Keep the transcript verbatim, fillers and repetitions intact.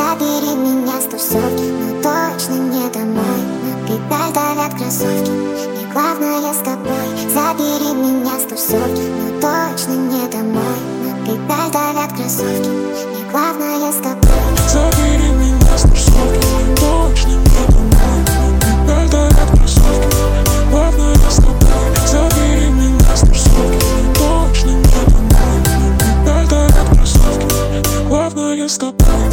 Забери меня с тусовки, но точно не домой. На педаль давят кроссовки, мне главное с тобой. Забери меня с тусовки, но точно не домой. На педаль давят кроссовки, мне главное с тобой. Забери меня с тусовки, но точно не домой. На педаль давят кроссовки, мне главное с тобой. Забери меня с тусовки, но точно не домой. На педаль давят кроссовки, мне главное с тобой.